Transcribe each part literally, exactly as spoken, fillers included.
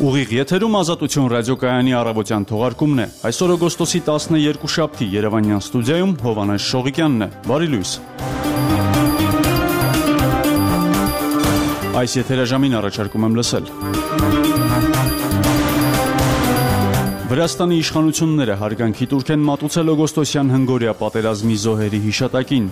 Ուղիղ եթերում Ազատություն ռադիոկայանի առավոտյան թողարկումն է։ Այսօր օգոստոսի տասներկու Երևանյան ստուդիայում Հովհաննես Շողիկյանն է։ Բարի լույս։ Այս եթերաժամին առաջարկում եմ լսել։ Վրաստանի իշխանությունները հարգանքի տուրք են մատուցել օգոստոսյան հնգօրյա պատերազմի զոհերի հիշատակին։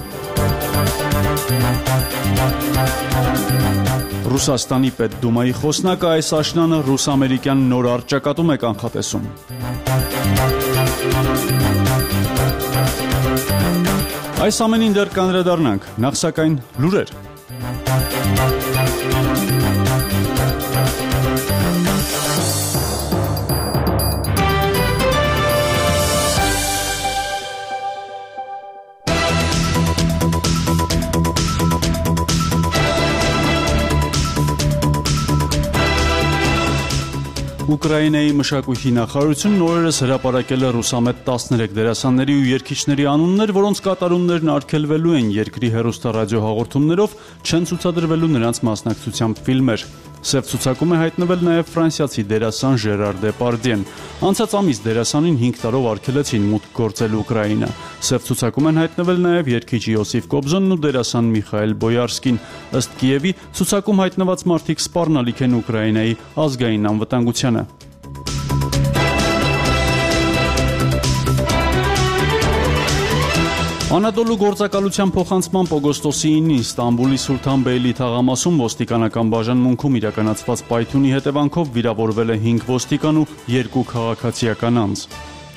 Ռուսաստանի պետդումայի խոսնակը այս աշնանը ռուս-ամերիկյան նոր առճակատում է կանխատեսում։ Այս ամենին դեռ կանդրադառնանք, նախ սակայն լուրեր։ Ուկրաինայի մշակույթի նախարարությունն օրերս հրապարակել է ռուսամետ տասներեք դերասանների ու երգիչների անուններ, որոնց կատարումներն արգելվելու են երկրի հեռուստառադիոհաղորդումներով, չեն ցուցադրվելու նրանց մասնակցությամբ ֆիլմեր։ Սև ցուցակում է հայտնվել նաև ֆրանսիացի դերասան Ժերար Դեպարդիեն։ Անցած ամիս դերասանին հինգ տարով արգելեցին մուտք գործել Ուկրաինա։ Սև ցուցակում են հայտնվել նաև երգիչ Յոսիֆ Կոբզոնն ու դերասան Միխայել Բոյարսկին։ Ըստ Կիևի, ցուցակում հայտնված մարդիկ սպառնալիք են Ուկրաինայի ազգային անվտանգությանը։ Անադոլու գործակալության փոխանցմամբ օգոստոսի ինին Ստամբուլի Սուլթան Բեյլի թաղամասում ոստիկանական բաժանմունքում իրականացված պայթյունի հետևանքով վիրավորվել է հինգ ոստիկան ու երկու քաղաքացիական անձ։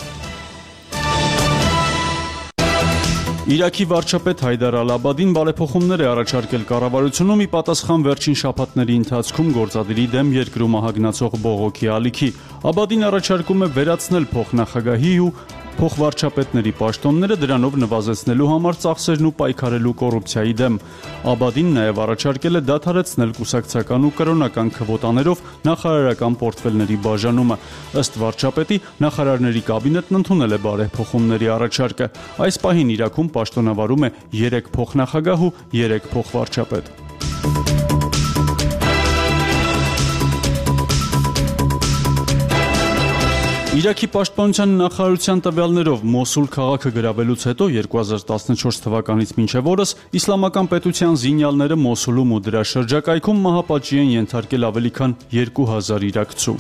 Իրաքի վարչապետ Հայդար Ալ-Աբադին բարեփոխումներ է առաջարկել կառավարությունում ի պատասխան վերջին շաբաթների ընթացքում գործադիրի դեմ երկրում ահագնացող բողոքի ալիքի։ Աբադին առաջարկում է վերացնել փոխնախագահի ու փոխվարչապետների պաշտոնները, դրանով նվազեցնելու համար ծախսերն ու պայքարելու կոռուպցիայի դեմ։ Աբադին նաև առաջարկել է դադարեցնել կուսակցական ու կրոնական քվոտաներով նախարարական պորտֆելների բաժանումը։ Ըստ վարչապետի, նախարարների կաբինետն ընդունել է բարեփոխումների առաջարկը։ Այս պահին Իրաքում պաշտոնավարում է երեք փոխնախագահ ու երեք փոխվարչապետ։ Իրաքի պաշտպանության նախարարության տվյալներով Մոսուլ քաղաքը գրավելուց հետո երկու հազար տասնչորս թվականից մինչև օրս իսլամական պետության զինյալները Մոսուլում ու դրա շրջակայքում մահապատժի են ենթարկել ավելի քան երկու հազար իրաքցու։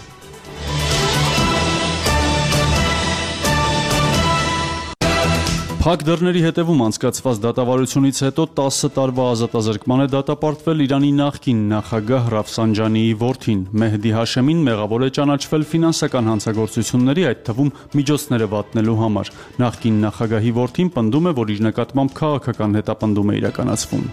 Փակ դռների հետևում անցկացված դատավարությունից հետո տասը տարվա ազատազրկման է դատապարտվել Իրանի նախկին նախագահ Ռաֆսանջանիի որդին։ Մեհդի Հաշեմին մեղավոր է ճանաչվել ֆինանսական հանցագործությունների, այդ թվում միջոցները վատնելու համար։ Նախկին նախագահի որդին պնդում է, որ իր նկատմամբ քաղաքական հետապնդում է իրականացվում։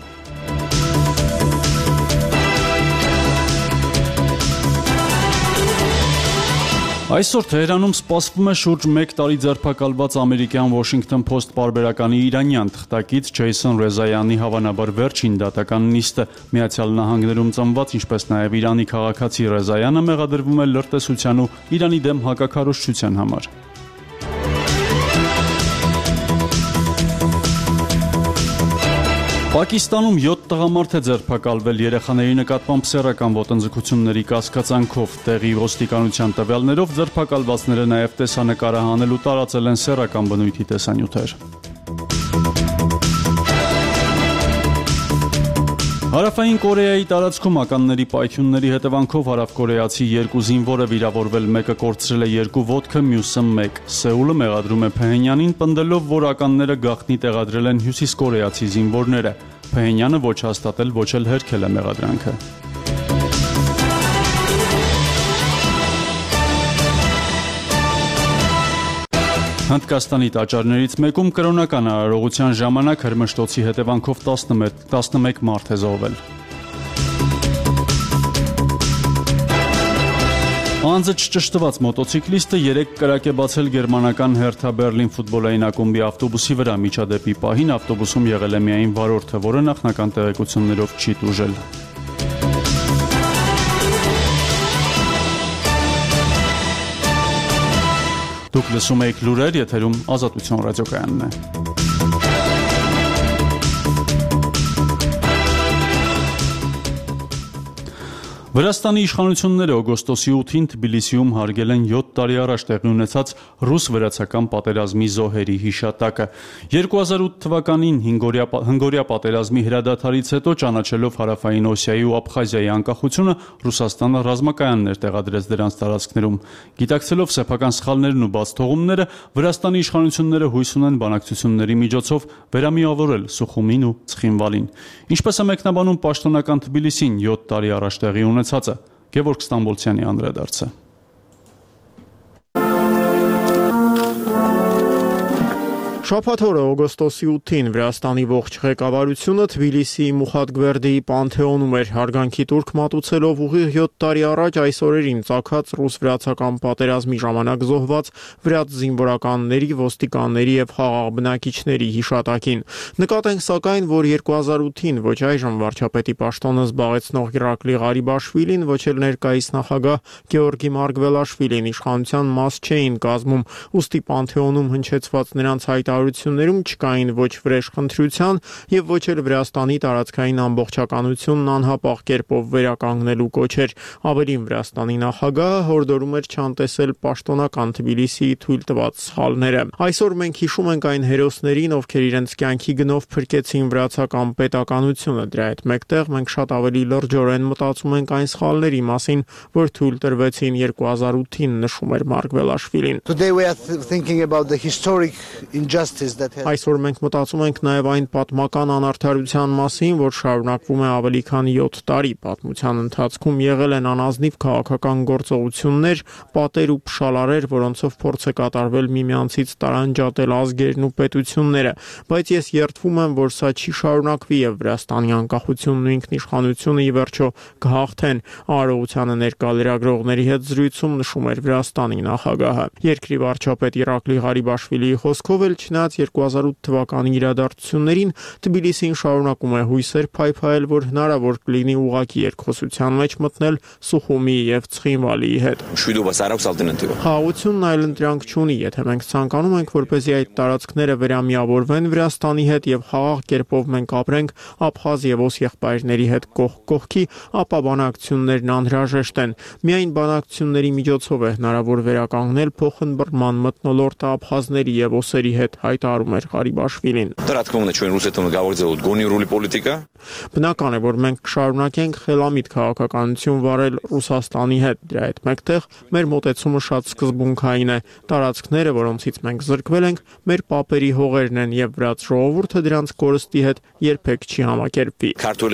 Այսօր Թեհրանում սպասվում է շուրջ մեկ տարի ձերբակալված ամերիկյան Washington Post պարբերականի իրանյան թղթակից Ջեյսոն Ռեզայանի հավանաբար վերջին դատական նիստը։ Միացյալ Նահանգներում ծնված, ինչպես նաև Իրանի քաղաքացի Ռեզայանը մեղադրվում է լրտեսության ու Իրանի դեմ հակաքարոզչության համար։ Պակիստանում յոթ տղամարդ է ձերբակալվել երեխաների նկատմամբ սեռական ոտնձգությունների կասկածանքով։ Տեղի ոստիկանության տվյալներով ձերբակալվածները նաև տեսանկարահանել ու տարածել են սեռական բնույթի տեսանյութեր։ Հարավային Կորեայի տարածքում ականների պայթյունների հետևանքով հարավկորեացի երկու զինվոր է վիրավորվել, մեկը կորցրել է երկու ոտքը, մյուսը մեկ։ Սեուլը մեղադրում է Փհենյանին, պնդելով, որ ականները գաղտնի տեղադրել են հյուսիսկորեացի զինվորները։ Փհենյանը ոչ հաստատել, ոչ էլ հերքել է մեղադրանքը։ Հնդկաստանի տաճարներից մեկում կրոնական արարողության ժամանակ հրմշտոցի հետևանքով տասնմեկ մարդ է զոհվել։ Անձը չճշտված մոտոցիկլիստը երեկ կրակ է բացել գերմանական Հերթա Բերլին ֆուտբոլային ակումբի ավտոբուսի վրա։ Միջադեպի պահին ավտոբուսում եղել է միայն վարորդը, որը նախնական տեղեկություններով չի տուժել։ Դուք լսում եք լուրեր, եթերում Ազատություն ռադիոկայանն է։ Վրաստանի իշխանությունները օգոստոսի ութին Թբիլիսիում հարգել են յոթ տարի առաջ տեղի ունեցած ռուս-վրացական պատերազմի զոհերի հիշատակը։ երկու հազար ութ թվականին հնգօրյա պատերազմի հրադադարից հետո ճանաչելով Հարավային Օսիայի ու Աբխազիայի անկախությունը, Ռուսաստանը ռազմակայաններ տեղադրեց դրանց տարածքներում։ Գիտակցելով սեփական սխալներն ու բացթողումները, Վրաստանի իշխանությունները հույս ունեն բանակցությունների միջոցով վերամիավորել Սուխումին ու Ցխինվալին։ Ինչպես է մեկնաբանում պաշտոնական Թբիլիսին յոթ տարի առաջ տեղի ունեցածը, Գևորգ Ստամբոլցյանի անդրադարձը։ Շաբաթ օրը օգոստոսի ութին Վրաստանի ողջ ղեկավարությունը Թբիլիսիի Մուխատգվերդիի Պանթեոնում էր հարգանքի տուրք մատուցելով ուղիղ յոթ տարի առաջ այս օրերին ծագած ռուս-վրացական պատերազմի ժամանակ զոհված վրաց զինվորականների, ոստիկանների եւ խաղաղ բնակիչների հիշատակին։ Նկատենք սակայն, որ երկու հազար ութին ոչ այժմ վարչապետի պաշտոնը զբաղեցնող Իրակլի Ղարիբաշվիլին, ոչ էլ ներկայիս նախագահ Գեորգի Մարգվելաշվիլին իշխանության մաս չէին կազմում, ուստի Պանթեոնում հնչեցված նրանց հայտ Ություններում չկային ոչ վրեժխնդրության եւ ոչ էլ Վրաստանի տարածքային ամբողջականությունն անհապաղ կերպով վերականգնելու կոչեր։ Ավելին, Վրաստանի նախագահը հորդորում էր չանտեսել պաշտոնական Թբիլիսիի թույլ տված սխալները։ Այսօր մենք հիշում ենք այն հերոսներին, ովքեր իրենց կյանքի գնով փրկեցին վրացական պետականությունը։ Դրա հետ մեկտեղ մենք շատ ավելի լրջորեն մտածում ենք այն սխալների մասին, որ թույլ տրվեցին երկու հազար ութին, նշում էր Մարգվելաշվիլին։ Այսօր մենք մտածում ենք նաև այն պատմական անարդարության մասին, որ շարունակվում է ավելի քան յոթ տարի։ Պատմության ընթացքում եղել են անազնիվ քաղաքական գործողություններ, պատեր ու փշալարեր, որոնցով փորձ է կատարվել միմյանցից տարանջատել ազգերն ու պետությունները, բայց ես երդվում եմ, որ սա չի շարունակվի եւ Վրաստանի անկախությունն ու ինքնիշխանությունը ի վերջո կհաղթեն, արարողությանը ներկա լրագրողների հետ զրույցում նշում էր Վրաստանի նախագահը։ Երկրի վարչապետ Իրակլի Ղարիբաշվիլիի խոսքով էլ չնայած երկու հազար ութ թվականի իրադարձություններին Թբիլիսին շարունակում է հույսեր փայփայել, որ հնարավոր կլինի ուղղակի երկխոսության մեջ մտնել Սուխումի եւ Ցխինվալիի հետ։ Խաղաղությունն այլընտրանք չունի, եթե մենք ցանկանում ենք, որպեսզի այդ տարածքները վերամիավորվեն Վրաստանի հետ եւ խաղաղ կերպով մենք ապրենք Աբխազ եւ Օս եղբայրների հետ կողք կողքի, ապա բանակցություններն անհրաժեշտ են։ Միայն բանակցությունների միջոցով է հնարավոր վերականգնել փոխըմբռնման մթնոլորտը աբխազների եւ օսերի հետ, հայտարարում էր Ղարիբաշվիլին։ Բնական է, որ մենք կշարունակենք խելամիտ քաղաքականություն վարել Ռուսաստանի հետ։ Դրա հետ մեկտեղ մեր մոտեցումը շատ սկզբունքային է։ Տարածքները, որոնցից մենք զրկվել ենք, մեր պապերի հողերն են եւ վրաց ժողովուրդը դրանց կորստի հետ երբեք չի համակերպվի։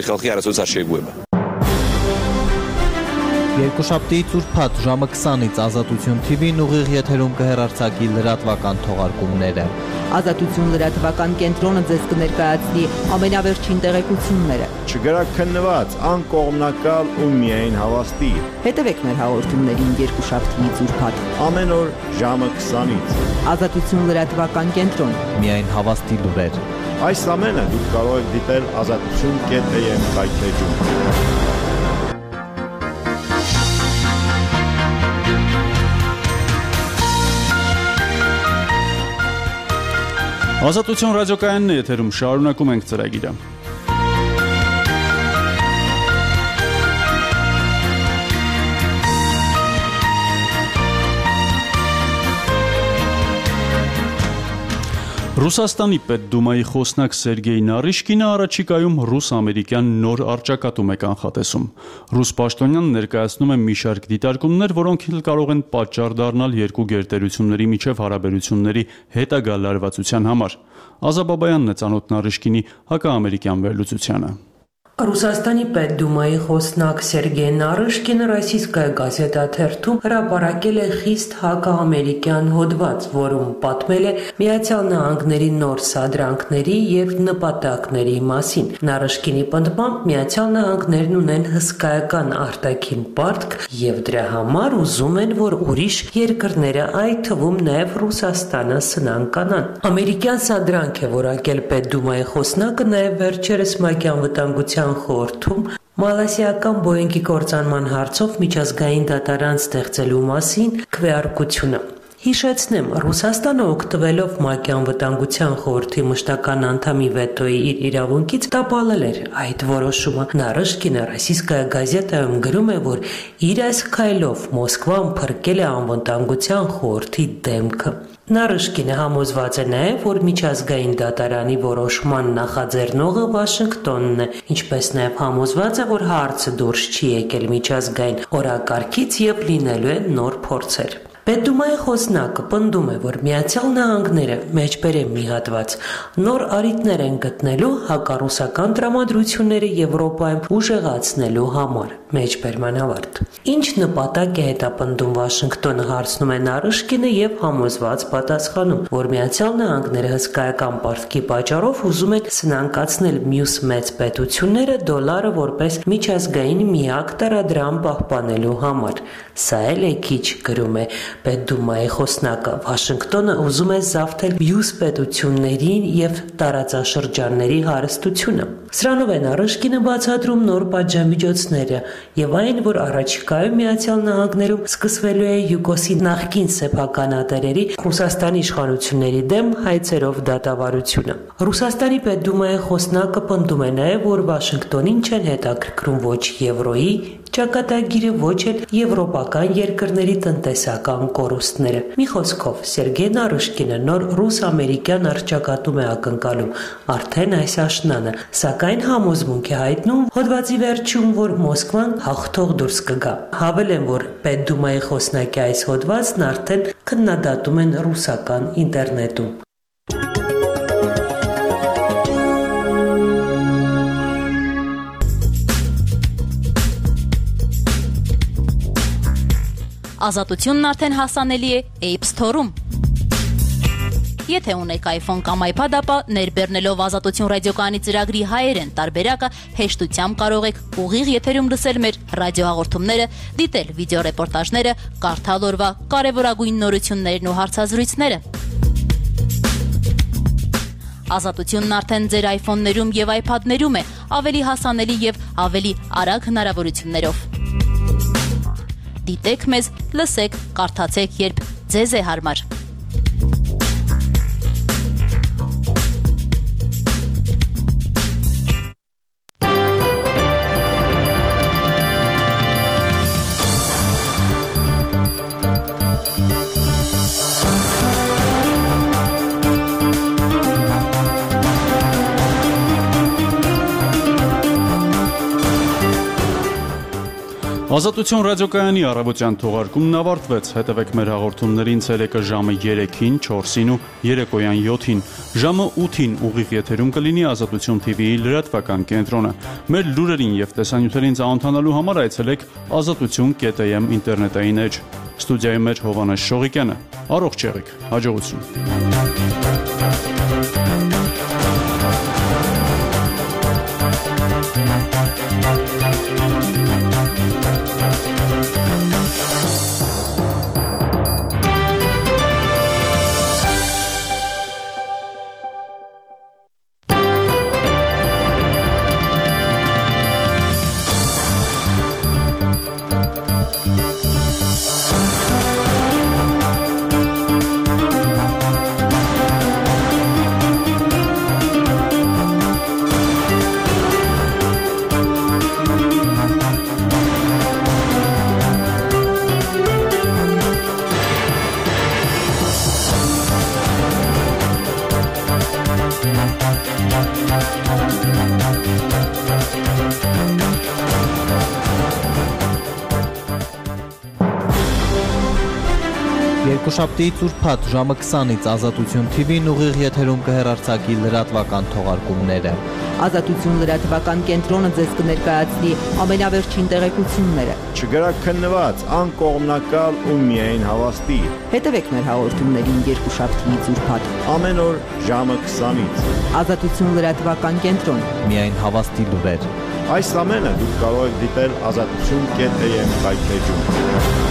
Երկուշաբթի ծուրփաթ ժամը քսանից Ազատություն Թի Վին ուղիղ եթերում կհեռարձակի լրատվական թողարկումները։ Ազատություն լրատվական կենտրոնը ձեզ կներկայացնի ամենավերջին տեղեկությունները։ Չգրաքննված, անկողմնակալ ու միայն հավաստի։ Հետևեք մեր հաղորդումներին երկուշաբթի ծուրփաթ ամեն օր ժամը քսանից։ Ազատություն լրատվական կենտրոն։ Միայն հավաստի լուրեր։ Այս ամենը դուք կարող եք դիտել ազատություն կետ է եմ կայքեջում։ Ազատություն ռադիոկայանն է եթերում, շարունակում ենք ծրագիրը։ Ռուսաստանի պետդումայի խոսնակ Սերգեյ Նարիշկինը առաջիկայում ռուս-ամերիկյան նոր առճակատում է կանխատեսում։ Ռուս պաշտոնյան ներկայացնում է մի շարք դիտարկումներ, որոնք կարող են պատճառ դառնալ երկու գերտերությունների միջև հարաբերությունների հետագա լարվածության համար։ Ազաբաբայանն է ծանոթ Նարիշկինի հակաամերիկյան վերլուծությանը։ Ռուսաստանի պետդումայի խոսնակ Սերգեյ Նարիշկինը Ռոսիյսկայա գազետա թերթում հրապարակել է խիստ հակաամերիկյան հոդված, որում պատմել է Միացյալ Նահանգների նոր սադրանքների եւ նպատակների մասին։ Նարիշկինի պնդմամբ Միացյալ Նահանգներն ունեն հսկայական արտաքին պարտք եւ դրա համար ուզում են, որ ուրիշ երկրները, այդ թվում նաեւ Ռուսաստանը, սնան կանան։ Ամերիկյան սադրանք է որակել պետդումայի խոսնակը նաեւ վերջերս Մակյան վտանգության խորհրդում մալազիական Բոյինգի կործանման հարցով միջազգային դատարան ստեղծելու մասին քվեարկությունը։ Հիշեցնեմ, Ռուսաստանը օգտվելով ՄԱԿ-ի անվտանգության խորհրդի մշտական անդամի վետոյի իր իրավունքից տապալել էր այդ որոշումը։ Նարիշկինը Ռոսիյская գազետայում գրում է, որ իր այս քայլով Մոսկվան փրկել է անվտանգության խորհրդի դեմքը։ Նարիշկինը համոզված է նաև, որ միջազգային դատարանի որոշման նախաձեռնողը Վաշինգտոնն է, ինչպես նաև համոզված է, որ հարցը դուրս չի եկել միջազգային օրակարգից եւ լինելու է նոր փորձեր։ Պետդումայի խոսնակը պնդում է, որ Միացյալ Նահանգները մեջբերեմ մի հատված նոր առիթներ են գտնելու հակառուսական տրամադրությունները Եվրոպայում ուժեղացնելու համար։ Մեջբերման ավարտ։ Ինչ նպատակ է հետապնդում Վաշինգտոնը, հարցնում է Նարիշկինը եւ համոզված պատասխանում, որ Միացյալ Նահանգները հսկայական պարտքի պատճառով ուզում են սնանկացնել մյուս մեծ պետությունները դոլարը որպես միջազգային միակ տարադրամ պահպանելու համար։ Սա էլ է քիչ, գրում է Պետդումայի խոսնակը։ Վաշինգտոնը ուզում է զավթել մյուս պետություններին եւ տարածաշրջանների հարստությունը։ Սրանով է Նարիշկինը բացատրում նոր պատժամիջոցները եւ այն, որ առաջիկայում Միացյալ Նահանգներում սկսվելու է յուկոսի նախկին սեփականատերերի Ռուսաստանի իշխանությունների դեմ հայցերով դատավարությունը։ Ռուսաստանի Պետդումայի խոսնակը պնդում է նաեւ, որ Վաշինգտոնին չեն հետաքրքրում ոչ եվրոյի ճակատագիրը, ոչ էլ եվրոպական երկրների տնտեսական կորուստները։ Մի խոսքով, Սերգեյ Նարիշկինը նոր ռուս-ամերիկյան առճակատում է ակնկալում արդեն այս աշնանը, սակայն համոզմունք է հայտնում հոդվածի վերջում, որ Մոսկվան հաղթող դուրս կգա։ Հավելեմ, որ Պետդումայի խոսնակի այս հոդվածն արդեն քննադատում են ռուսական ինտերնետում։ Ազատությունն արդեն հասանելի է App Store-ում։ Եթե ունեք iPhone կամ iPad, ապա ներբեռնելով Ազատություն ռադիոկայանի ծրագրի հայերեն տարբերակը հեշտությամբ կարող եք ուղիղ եթերում լսել մեր ռադիոհաղորդումները, դիտել վիդեոռեպորտաժները, կարդալ օրվա կարևորագույն նորություններն ու հարցազրույցները։ Ազատությունն արդեն ձեր iPhone-ներում եւ iPad-ներում է, ավելի հասանելի եւ ավելի արագ հնարավորություններով։ Դիտեք մեզ, լսեք, կարդացեք, երբ ձեզ է հարմար։ Ազատություն ռադիոկայանի առավոտյան թողարկումն ավարտվեց։ Հետևեք մեր հաղորդումներին ցերեկը ժամը երեքին, չորսին ու երեկոյան յոթին։ Ժամը ութին ուղիղ եթերում կլինի Ազատություն թի վիի լրատվական կենտրոնը։ Մեր լուրերին եւ տեսանյութերին ծանոթանալու համար այցելեք ազատություն կետ էմ ինտերնետային էջ։ Ստուդիայում էր Հովհաննես Շողիկյանը։ Առողջ եղեք։ Հաջողություն։ Երկուշաբթիից ուրբաթ ժամը քսանից Ազատություն թի վին ուղիղ եթերում կհեռարձակի լրատվական թողարկումները։ Ազատություն լրատվական կենտրոնը ձեզ կներկայացնի ամենավերջին տեղեկությունները։ Չգրաքննված, անկողմնակալ ու միայն հավաստի։ Հետևեք մեր հաղորդումներին երկուշաբթիից ուրբաթ Ամեն օր ժամը քսանից։ Ազատություն լրատվական կենտրոն։ Միայն հավաստի լուրեր։ Այս ամենը դուք կարող եք դիտել ազատություն կետ էմ վայբեջում։